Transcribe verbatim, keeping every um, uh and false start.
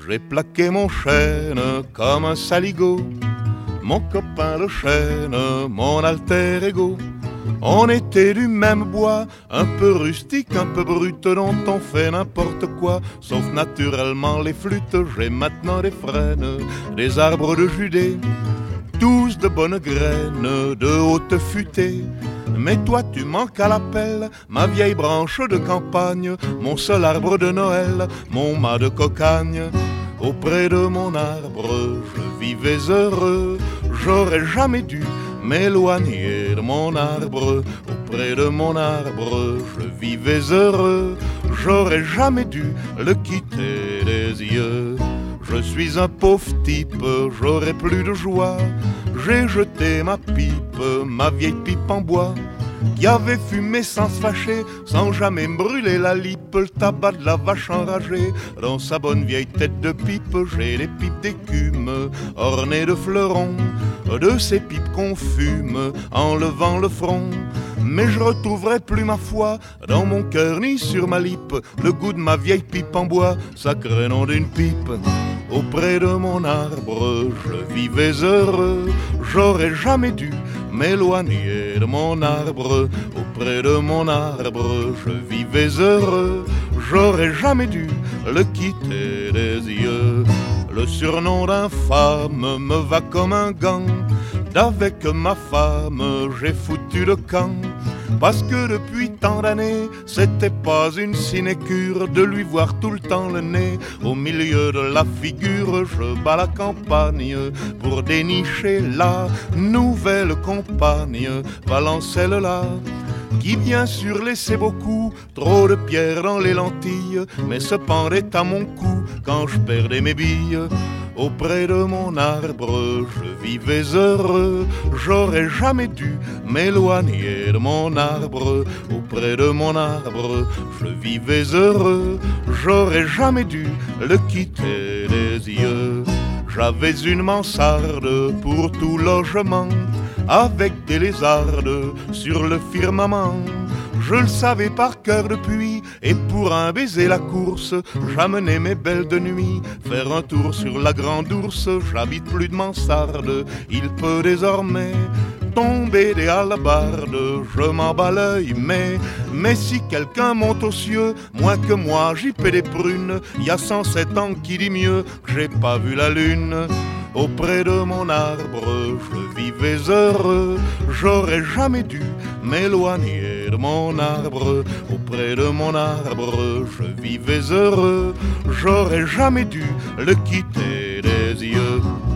J'ai plaqué mon chêne comme un saligot, mon copain le chêne, mon alter ego. On était du même bois, un peu rustique, un peu brut, dont on fait n'importe quoi, sauf naturellement les flûtes. J'ai maintenant des frênes, des arbres de Judée, tous de bonnes graines, de haute futée. Mais toi tu manques à l'appel, ma vieille branche de campagne, mon seul arbre de Noël, mon mât de cocagne. Auprès de mon arbre, je vivais heureux, j'aurais jamais dû m'éloigner de mon arbre. Auprès de mon arbre, je vivais heureux, j'aurais jamais dû le quitter des yeux. Je suis un pauvre type, j'aurais plus de joie. J'ai jeté ma pipe, ma vieille pipe en bois, qui avait fumé sans se fâcher, sans jamais me brûler la lippe. Le tabac de la vache enragée, dans sa bonne vieille tête de pipe. J'ai des pipes d'écume, ornées de fleurons, de ces pipes qu'on fume en levant le front. Mais je retrouverai plus ma foi dans mon cœur ni sur ma lippe le goût de ma vieille pipe en bois, sacré nom d'une pipe. Auprès de mon arbre, je vivais heureux, j'aurais jamais dû m'éloigner de mon arbre. Auprès de mon arbre, je vivais heureux, j'aurais jamais dû le quitter des yeux. Le surnom d'infâme me va comme un gant, d'avec ma femme j'ai foutu le camp. Parce que depuis tant d'années, c'était pas une sinécure de lui voir tout le temps le nez au milieu de la figure. Je bats la campagne pour dénicher la nouvelle compagne, Valencelle-là, qui bien sûr laissait beaucoup trop de pierres dans les lentilles, mais se pendait à mon cou quand je perdais mes billes. Auprès de mon arbre, je vivais heureux, j'aurais jamais dû m'éloigner de mon arbre. Auprès de mon arbre, je vivais heureux, j'aurais jamais dû le quitter des yeux. J'avais une mansarde pour tout logement, avec des lézardes sur le firmament. Je le savais par cœur depuis, et pour un baiser la course, j'amenais mes belles de nuit faire un tour sur la grande ours. J'habite plus de mansarde, il peut désormais tomber des hallebardes, je m'en bats l'œil, mais, mais si quelqu'un monte aux cieux, moins que moi j'y paie des prunes. Y a cent sept ans qui dit mieux que j'ai pas vu la lune. Auprès de mon arbre, je vivais heureux, j'aurais jamais dû m'éloigner de mon arbre. Auprès de mon arbre, je vivais heureux, j'aurais jamais dû le quitter des yeux.